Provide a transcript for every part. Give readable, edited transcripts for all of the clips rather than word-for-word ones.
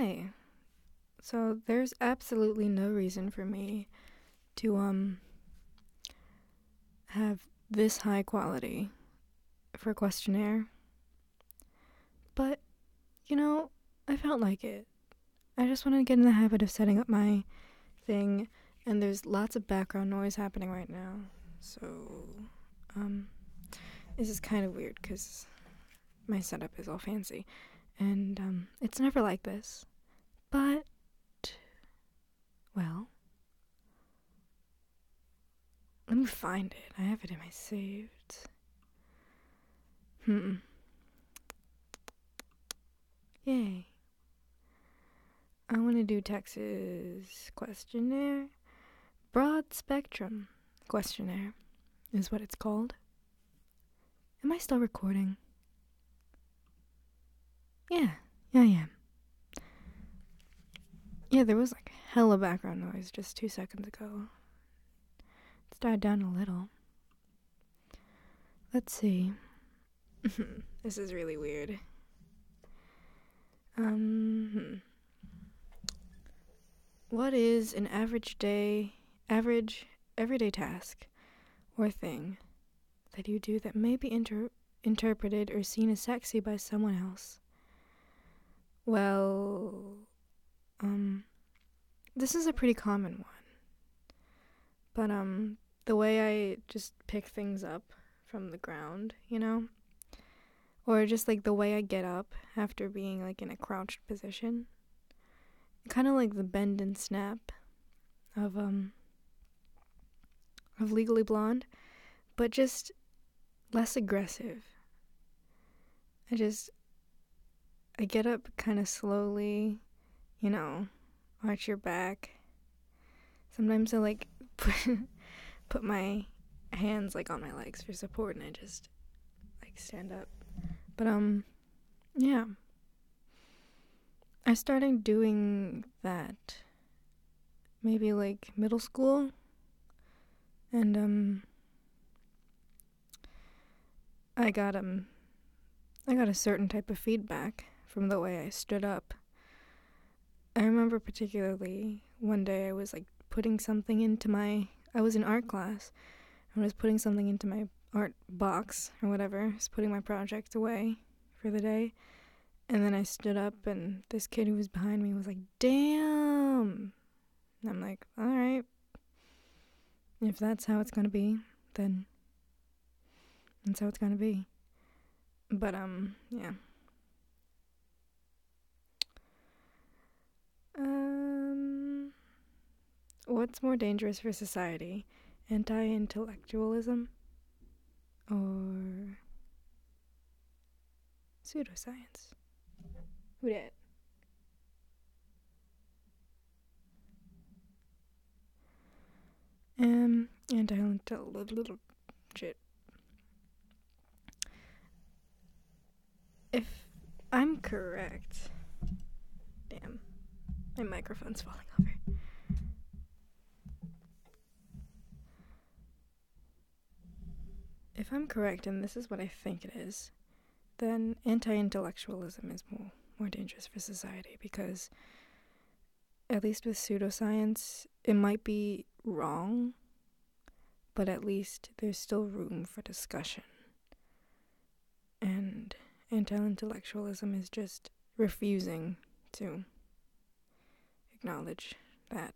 Hi. So there's absolutely no reason for me to have this high quality for a questionnaire. But, I felt like it. I just wanted to get in the habit of setting up my thing, and there's lots of background noise happening right now. So, this is kind of weird because my setup is all fancy, and it's never like this. But, well, let me find it. I have it in my saved. Yay. I want to do Texas questionnaire. Broad spectrum questionnaire is what it's called. Am I still recording? Yeah, I am. Yeah, there was like hella background noise just 2 seconds ago. It's died down a little. Let's see. This is really weird. What is an everyday task or thing that you do that may be interpreted or seen as sexy by someone else? Well, this is a pretty common one. But, the way I just pick things up from the ground, or just, like, the way I get up after being, like, in a crouched position. Kind of like the bend and snap of Legally Blonde, but just less aggressive. I get up kind of slowly, arch your back. Sometimes I, like, put my hands, like, on my legs for support, and I just, like, stand up. But, yeah. I started doing that maybe, like, middle school, and, I got a certain type of feedback from the way I stood up. I remember particularly one day I was, like, putting something into I was in art class, and I was putting something into my art box or whatever. I was putting my project away for the day, and then I stood up, and this kid who was behind me was like, "Damn!" And I'm like, "Alright, if that's how it's gonna be, then that's how it's gonna be." But, yeah. What's more dangerous for society? Anti-intellectualism or pseudoscience? Who dat? Anti-intellectual shit. If I'm correct, damn, my microphone's falling over. If I'm correct, and this is what I think it is, then anti-intellectualism is more dangerous for society, because at least with pseudoscience, it might be wrong, but at least there's still room for discussion. And anti-intellectualism is just refusing to acknowledge that.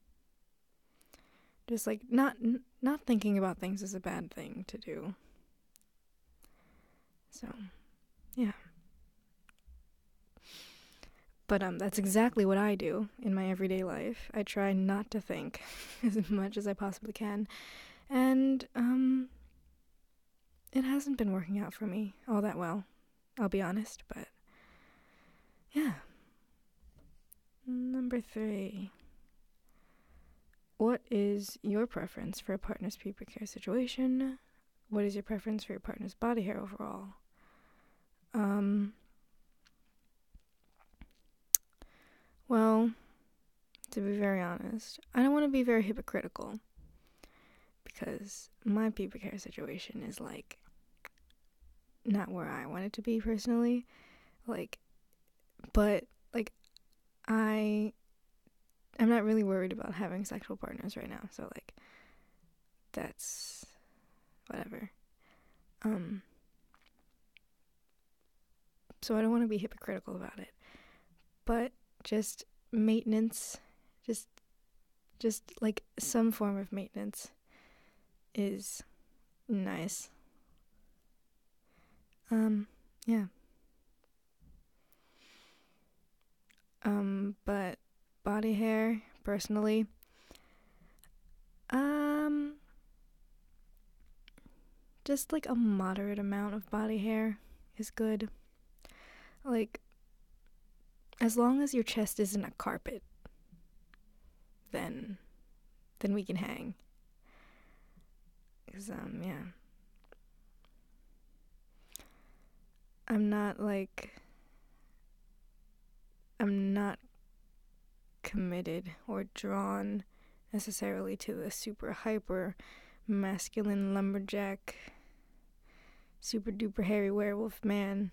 Just like not thinking about things is a bad thing to do. So, yeah. But that's exactly what I do in my everyday life. I try not to think as much as I possibly can. And it hasn't been working out for me all that well, I'll be honest, but yeah. Number 3. What is your preference for a partner's pubic hair situation? What is your preference for your partner's body hair overall? Well, to be very honest, I don't want to be very hypocritical, because my pubic hair situation is, like, not where I want it to be personally. Like, but, like, I'm not really worried about having sexual partners right now, so like that's whatever. So I don't want to be hypocritical about it, but just maintenance, just like some form of maintenance is nice. Yeah. But body hair, personally, just like a moderate amount of body hair is good. Like, as long as your chest isn't a carpet, then we can hang. 'Cause, yeah. I'm not committed or drawn necessarily to the super hyper masculine lumberjack, super duper hairy werewolf man.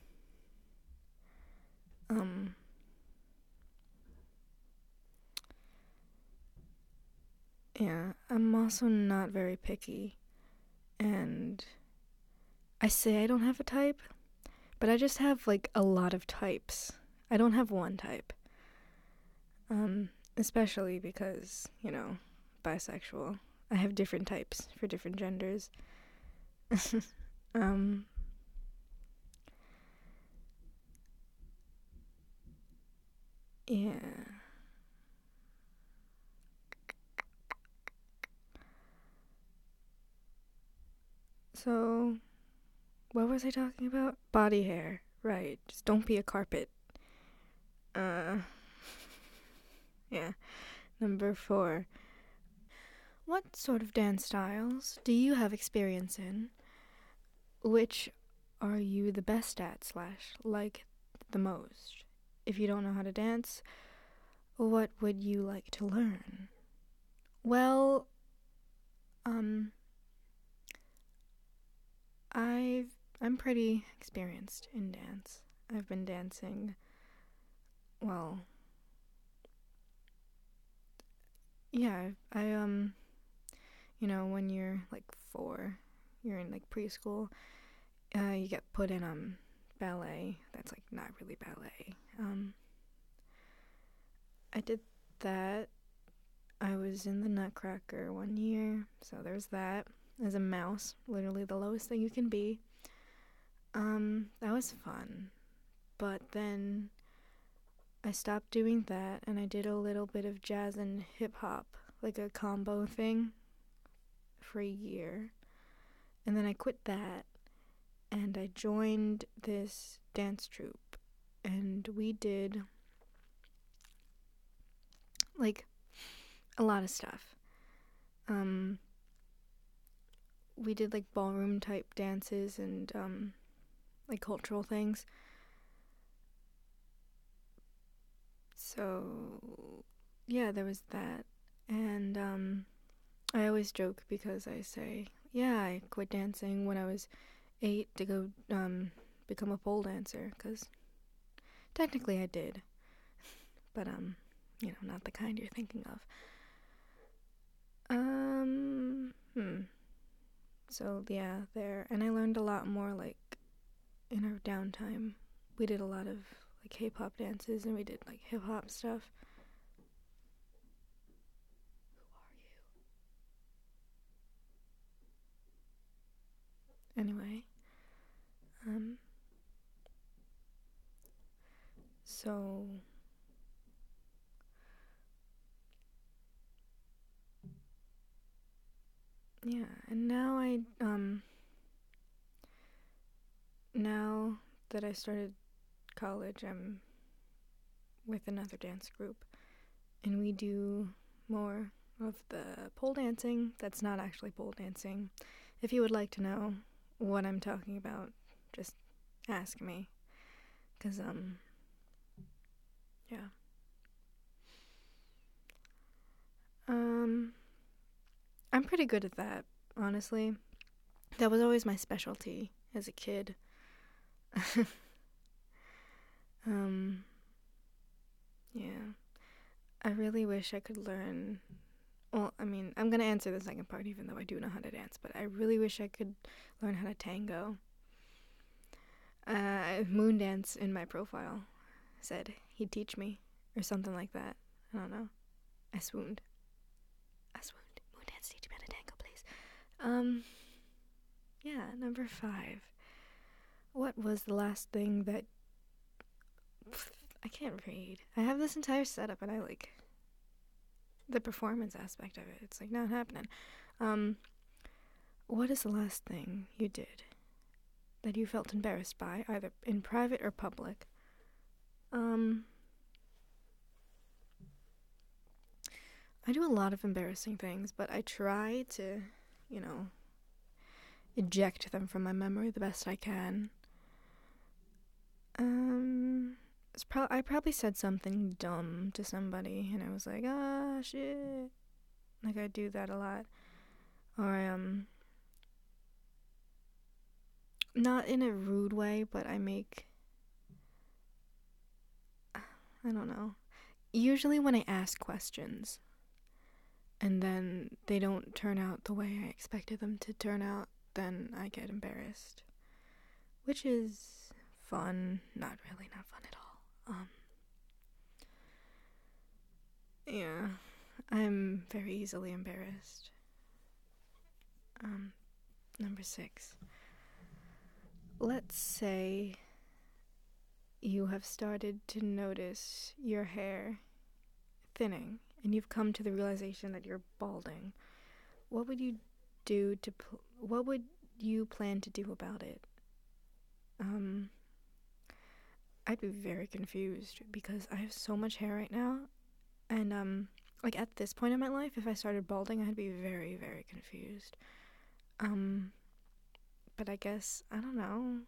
Yeah, I'm also not very picky, and I say I don't have a type, but I just have like a lot of types. I don't have one type. Especially because, bisexual. I have different types for different genders. um yeah. So, what was I talking about? Body hair. Right. Just don't be a carpet. Yeah. Number 4. What sort of dance styles do you have experience in? Which are you the best at / like the most? If you don't know how to dance, what would you like to learn? Well, I'm pretty experienced in dance. I've been dancing, well, yeah, when you're like 4, you're in like preschool, you get put in ballet. That's like not really ballet. I did that. I was in the Nutcracker one year, so there's that. As a mouse, literally the lowest thing you can be. That was fun. But then I stopped doing that and I did a little bit of jazz and hip hop, like a combo thing, for a year. And then I quit that and I joined this dance troupe, and we did like a lot of stuff. We did like ballroom type dances and like cultural things. So yeah, there was that. And I always joke because I say, yeah, I quit dancing when I was 8 to go become a pole dancer, because technically I did, but not the kind you're thinking of. So yeah, there, and I learned a lot more like in our downtime. We did a lot of like K-pop dances and we did like hip hop stuff. Who are you? Anyway, so yeah, and now that I started college, I'm with another dance group, and we do more of the pole dancing. That's not actually pole dancing. If you would like to know what I'm talking about, just ask me, cause yeah. I'm pretty good at that, honestly. That was always my specialty as a kid. Yeah. I really wish I could learn. Well, I mean, I'm gonna answer the second part, even though I do know how to dance. But I really wish I could learn how to tango. Moondance in my profile said he'd teach me, or something like that. I don't know. I swooned. Moondance, teach me how to tango, please. Yeah, number 5. What was the last thing that... I can't read. I have this entire setup and I like the performance aspect of it. It's like not happening. What is the last thing you did that you felt embarrassed by, either in private or public? I do a lot of embarrassing things, but I try to, eject them from my memory the best I can. I probably said something dumb to somebody, and I was like, ah, shit. Like, I do that a lot. Or not in a rude way, but I don't know. Usually when I ask questions, and then they don't turn out the way I expected them to turn out, then I get embarrassed. Which is fun. Not really, not fun at all. Yeah, I'm very easily embarrassed. Number 6. Let's say you have started to notice your hair thinning, and you've come to the realization that you're balding. What would you do what would you plan to do about it? I'd be very confused because I have so much hair right now, and like at this point in my life, if I started balding, I'd be very, very confused. But I guess, I don't know.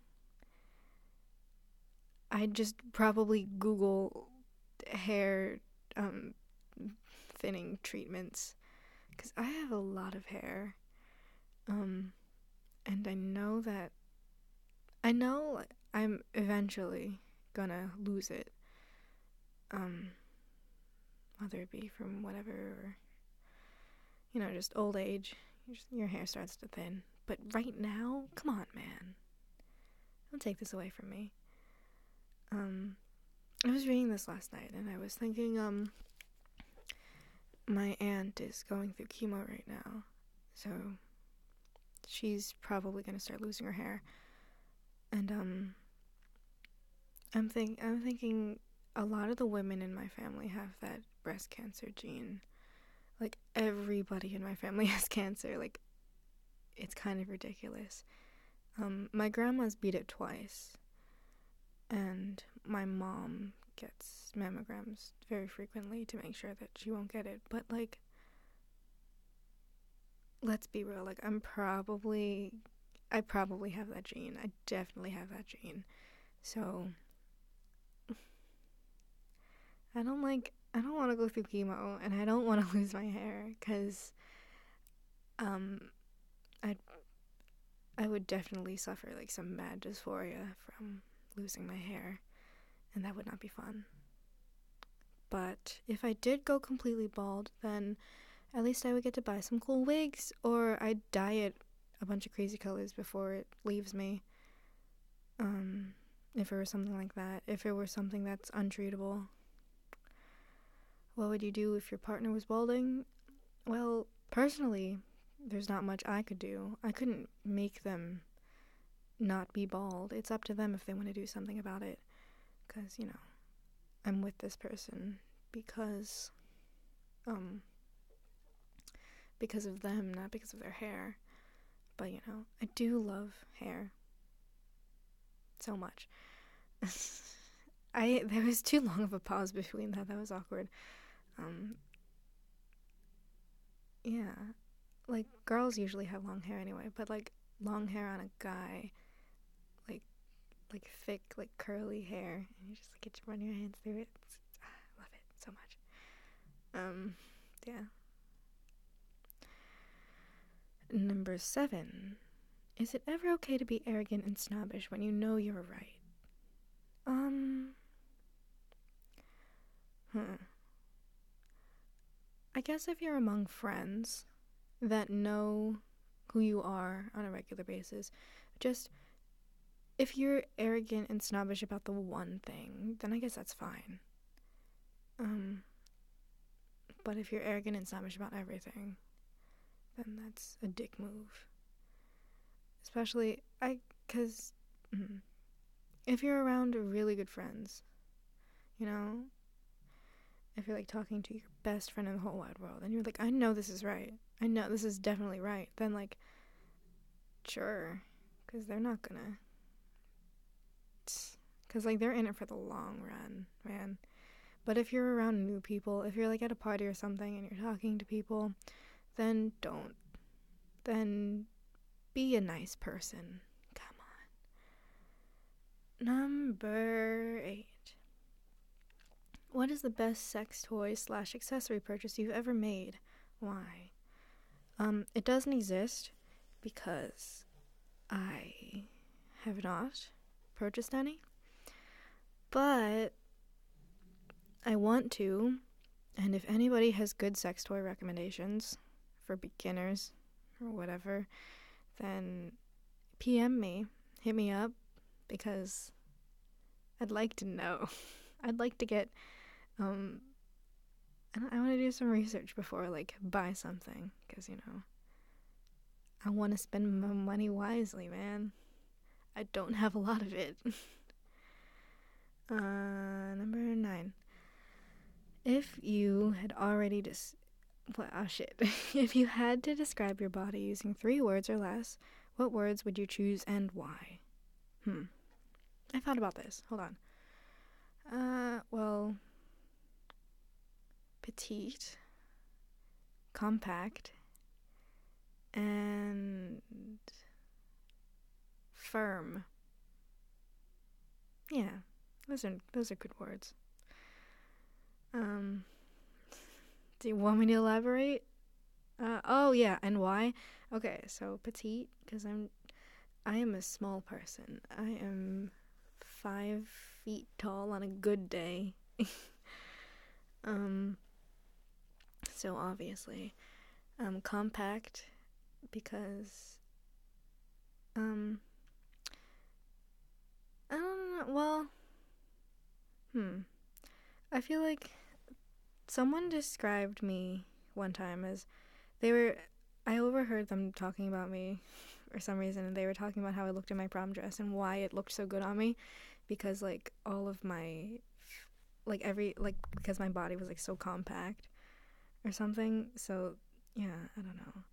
I'd just probably Google hair thinning treatments, because I have a lot of hair, and I know I'm eventually gonna lose it, whether it be from whatever, or just old age. Your hair starts to thin. But right now, come on, man, don't take this away from me. I was reading this last night, and I was thinking, my aunt is going through chemo right now, so she's probably gonna start losing her hair, and I'm thinking a lot of the women in my family have that breast cancer gene. Like, everybody in my family has cancer. Like, it's kind of ridiculous. My grandma's beat it twice, and my mom gets mammograms very frequently to make sure that she won't get it. But, like, let's be real. Like, I probably have that gene. I definitely have that gene. So I don't want to go through chemo, and I don't want to lose my hair, because I would definitely suffer like some bad dysphoria from losing my hair, and that would not be fun. But if I did go completely bald, then at least I would get to buy some cool wigs, or I'd dye it a bunch of crazy colors before it leaves me. If it were something like that. If it were something that's untreatable. What would you do if your partner was balding? Well, personally, there's not much I could do. I couldn't make them not be bald. It's up to them if they want to do something about it. Because, I'm with this person because of them, not because of their hair. But, I do love hair so much. There was too long of a pause between that. That was awkward. Yeah. Like, girls usually have long hair anyway, but, like, long hair on a guy, like thick, like, curly hair, and you just, like, get to run your hands through it. I love it so much. Yeah. Number 7. Is it ever okay to be arrogant and snobbish when you know you're right? guess if you're among friends that know who you are on a regular basis, just if you're arrogant and snobbish about the one thing, then I guess that's fine. But if you're arrogant and snobbish about everything, then that's a dick move. Especially, because if you're around really good friends, you know, if you're like talking to your best friend in the whole wide world and you're like, I know this is right, I know this is definitely right, then like, sure, because they're not gonna, because like they're in it for the long run, man. But if you're around new people, if you're like at a party or something and you're talking to people, then don't. Then be a nice person. Come on. Number 8. What is the best sex toy / accessory purchase you've ever made? Why? It doesn't exist because I have not purchased any. But I want to, and if anybody has good sex toy recommendations for beginners or whatever, then PM me, hit me up, because I'd like to know. I'd like to get, I want to do some research before I like buy something, because, you know, I want to spend my money wisely, man. I don't have a lot of it. Number 9. If you had already If you had to describe your body using 3 words or less, what words would you choose and why? I thought about this. Hold on. Well, petite, compact, and firm. Yeah, those are good words. Do you want me to elaborate? Oh yeah, and why? Okay, so petite, because I am a small person. I am 5 feet tall on a good day. So obviously, compact, because, I don't know, well, I feel like someone described me one time as, I overheard them talking about me for some reason, and they were talking about how I looked in my prom dress and why it looked so good on me, because like all of my, because my body was like so compact or something. So yeah, I don't know.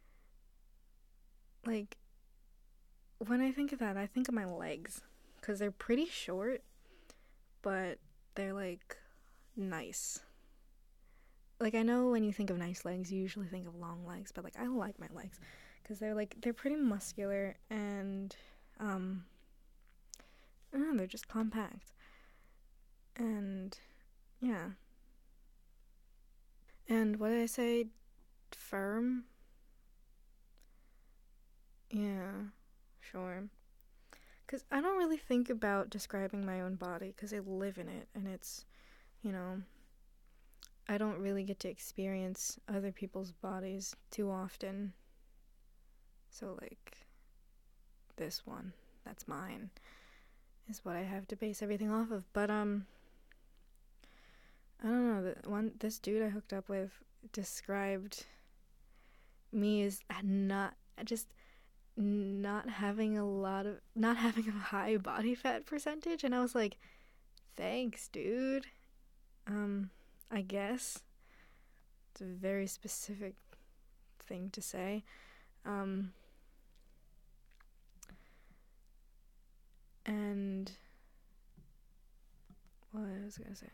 Like, when I think of that, I think of my legs, because they're pretty short, but they're like nice. Like, I know when you think of nice legs, you usually think of long legs, but like I like my legs because they're pretty muscular, and I don't know, they're just compact. And yeah. And what did I say? Firm? Yeah, sure. Because I don't really think about describing my own body because I live in it, and it's, you know, I don't really get to experience other people's bodies too often. So, like, this one, that's mine, is what I have to base everything off of. But, I don't know, this dude I hooked up with described me as not having a high body fat percentage, and I was like, thanks, dude. I guess it's a very specific thing to say. And what was I gonna say?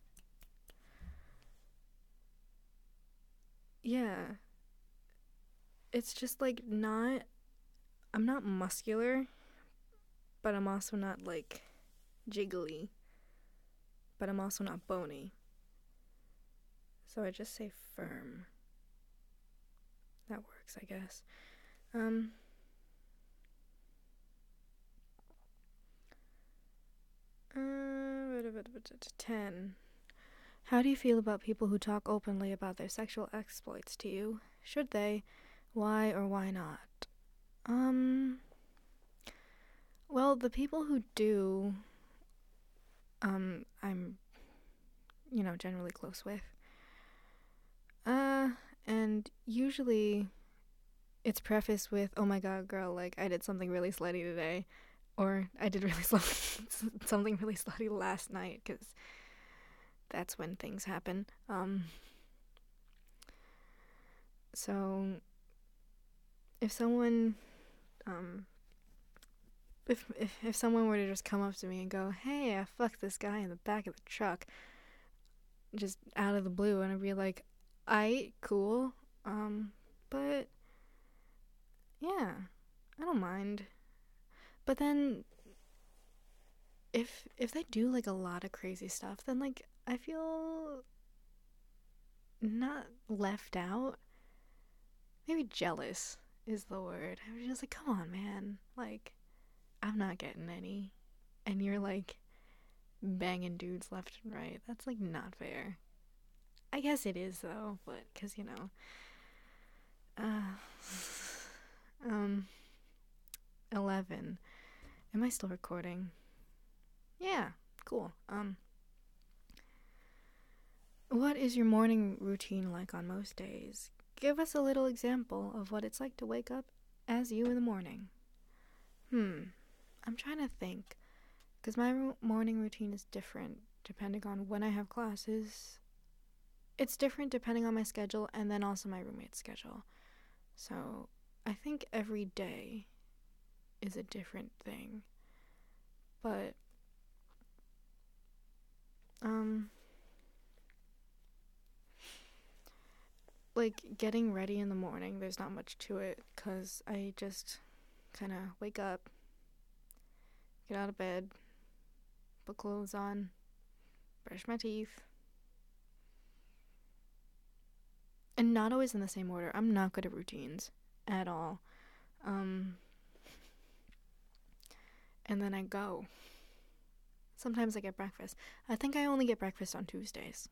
Yeah, it's just like I'm not muscular, but I'm also not like jiggly, but I'm also not bony. So I just say firm. That works, I guess. 10. How do you feel about people who talk openly about their sexual exploits to you? Should they? Why or why not? Well, the people who do, I'm, generally close with. And usually it's prefaced with, oh my god, girl, like, I did something really slutty today. Or I did something really slutty last night, because that's when things happen. So if someone, if someone were to just come up to me and go, hey, I fucked this guy in the back of the truck, just out of the blue, and I'd be like, cool, but yeah, I don't mind. But then if they do like a lot of crazy stuff, then like I feel not left out. Maybe jealous is the word. I was just like, come on, man. Like, I'm not getting any. And you're like banging dudes left and right. That's like not fair. I guess it is though, but because 11. Am I still recording? Yeah, cool. What is your morning routine like on most days? Give us a little example of what it's like to wake up as you in the morning. I'm trying to think, because my morning routine is different depending on when I have classes. It's different depending on my schedule and then also my roommate's schedule. So I think every day is a different thing. But like getting ready in the morning, there's not much to it, because I just kind of wake up, get out of bed, put clothes on, brush my teeth, and not always in the same order. I'm not good at routines at all. And then I go. Sometimes I get breakfast. I think I only get breakfast on Tuesdays.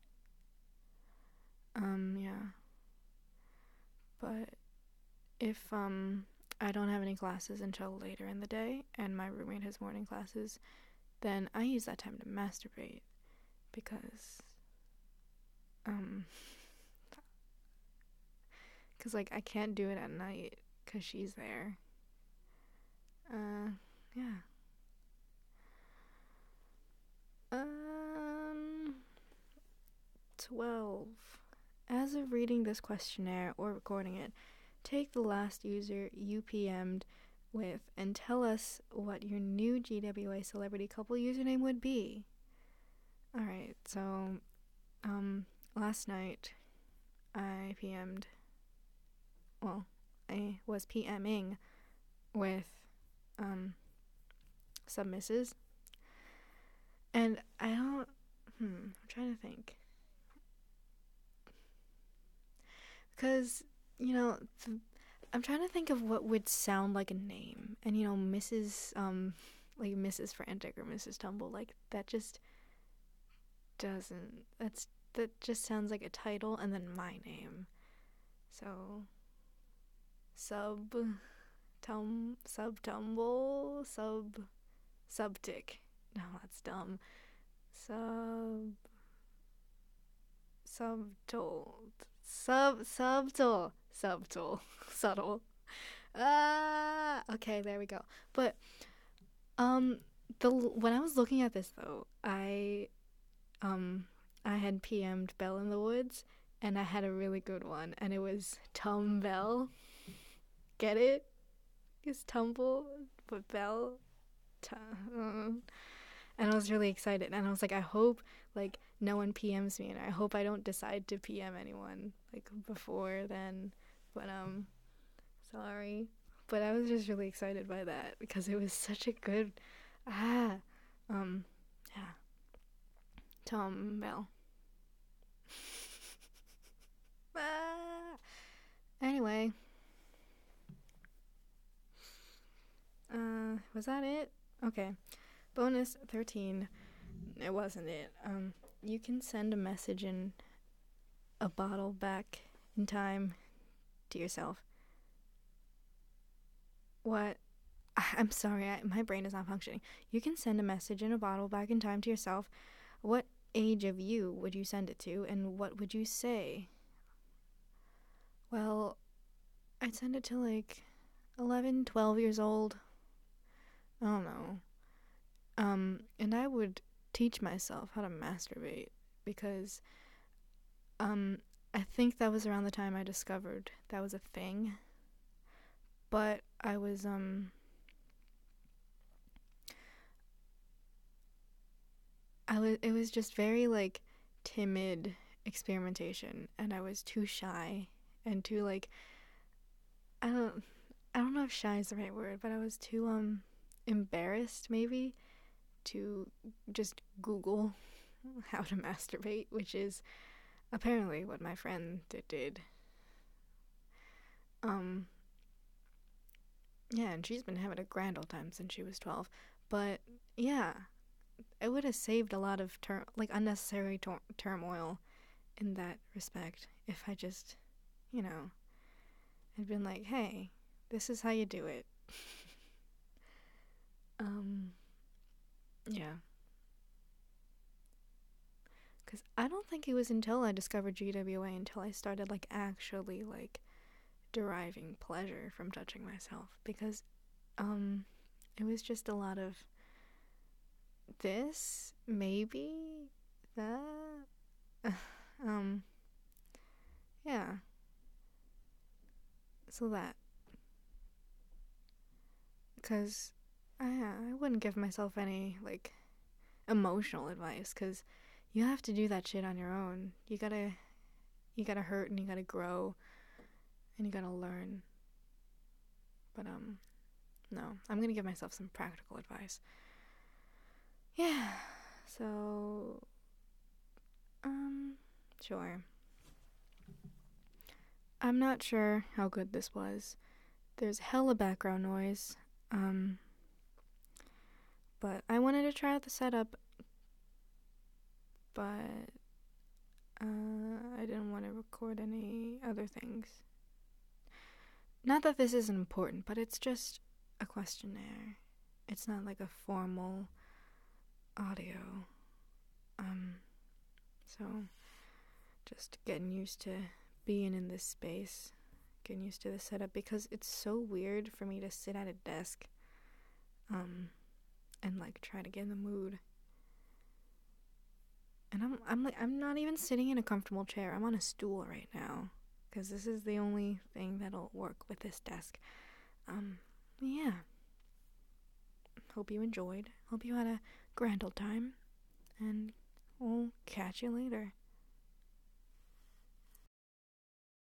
Yeah. But if I don't have any classes until later in the day and my roommate has morning classes, then I use that time to masturbate, because like I can't do it at night because she's there. Yeah. 12. As of reading this questionnaire or recording it, take the last user you PM'd with and tell us what your new GWA celebrity couple username would be. Alright, so last night I was PMing with submisses, and I'm trying to think, because I'm trying to think of what would sound like a name, and Mrs. Like Mrs. Frantic or Mrs. Tumble, like that just doesn't, that just sounds like a title and then my name. So subtic. No, that's dumb. Subtle. Okay, there we go. But when I was looking at this though, I had PM'd Belle in the Woods, and I had a really good one, and it was Tum Bell. Get it? It's Tumble, but Bell. And I was really excited, and I was like, I hope like no one PMs me, and I hope I don't decide to PM anyone like before then. But sorry. But I was just really excited by that because it was such a good yeah. Tom Bell. Anyway. Was that it? Okay. Bonus 13. It wasn't it. You can send a message in a bottle back in time to yourself. What? I'm sorry, my brain is not functioning. You can send a message in a bottle back in time to yourself. What age of you would you send it to, and what would you say? Well, I'd send it to like 11, 12 years old. I don't know. And I would teach myself how to masturbate because, I think that was around the time I discovered that was a thing. But it was just very like timid experimentation, and I was too shy and too like, I don't, I don't know if shy is the right word, but I was too embarrassed maybe to just Google how to masturbate, which is apparently what my friend did. Um, yeah, and she's been having a grand old time since she was 12. But yeah, it would have saved a lot of unnecessary turmoil in that respect if I just, you know, had been like, hey, this is how you do it. um, yeah. Because I don't think it was until I discovered GWA until I started, like, actually, like, deriving pleasure from touching myself. Because, it was just a lot of this, maybe, that, um, yeah. So that. Because I wouldn't give myself any, like, emotional advice. Because you have to do that shit on your own. You gotta hurt and you gotta grow and you gotta learn. But, no, I'm gonna give myself some practical advice. Yeah, so, sure. I'm not sure how good this was. There's hella background noise, um, but I wanted to try out the setup, but, I didn't want to record any other things. Not that this isn't important, but it's just a questionnaire. It's not like a formal audio. So just getting used to being in this space, getting used to the setup, because it's so weird for me to sit at a desk, and like try to get in the mood. And I'm not even sitting in a comfortable chair. I'm on a stool right now, because this is the only thing that'll work with this desk. Yeah. Hope you enjoyed. Hope you had a grand old time. And we'll catch you later.